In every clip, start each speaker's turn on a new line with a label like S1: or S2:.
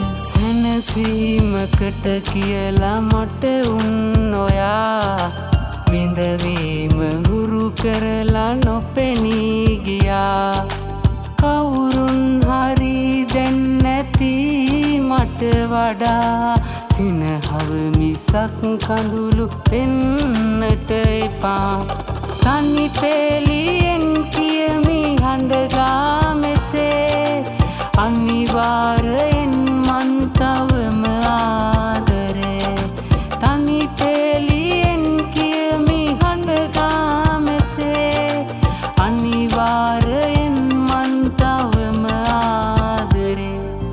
S1: සැනසීමකට කියලා මට උන් ඔයා විඳවීම හුරු කරලා නොපෙනී ගියා. කවුරුන් හරි දැන් නැති මට වඩා සිනහව මිසක් කඳුළු පෙන්නට එපා. තනි පෙළියෙන් කියමි හඬගා මෙසේ අනිවාර්යෙන් මන් තවම ආදරේ. තනි පෙළියෙන් කියමි හඬගා මෙසේ අනිවාර්යෙන් මන් තවම ආදරේ.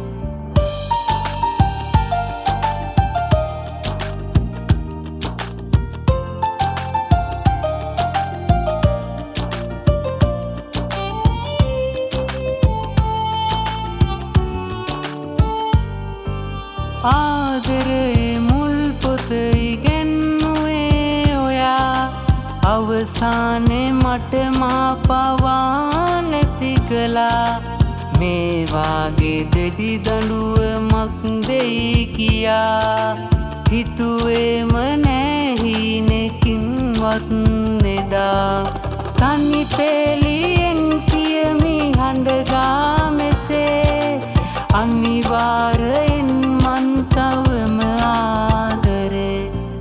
S1: ආදරේ මුල් පොත ඉගෙනුවේ ඔයා අවසානේ මට මා පවා නැති කළා. මේ වාගේ දෙඩි දඬුවමක් දෙයි කියා හිතුවේම නෑ හීනකින්වත් නෙදා. තනි පෙළියෙන් කියමි හඬගා මෙසේ අනිවාර්යෙන් මන් තවම ආදරේ.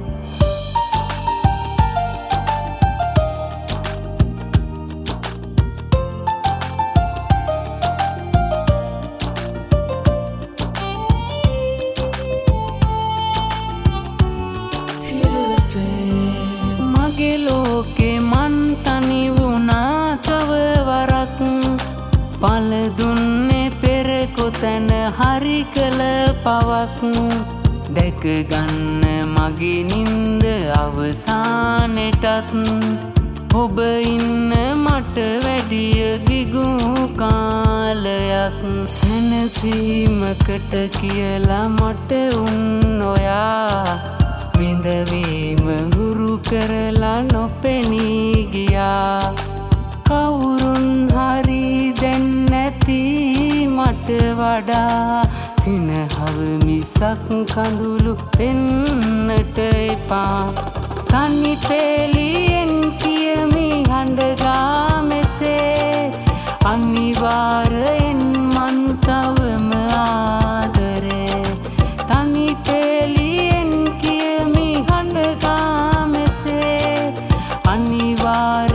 S1: මගේ ලෝකේ මන් තනි වුණා තව වරක්. පල දුන්නේ පෙර කොතැන හරි කළ පවක්. දැකගන්න මගේ නින්ද අවසානෙටත් ඔබ ඉන්න මට වැඩිය දිගු කාලයක්. සැනසීමකට කියලා මට උන් ඔයා විඳවීම හුරු කරලා නොපෙනී ගියා. කවුරුන් හරි දැන් නැති මට වඩා සිනහව මිසක් කඳුළු පෙන්නට එපා. තනි පෙළියෙන් කියමි හඬගා මෙසේ අනිවාර්යෙන් මන් තවම ආදරේ. තනි පෙළියෙන් කියමි හඬගා මෙසේ අනිවාර්යෙන්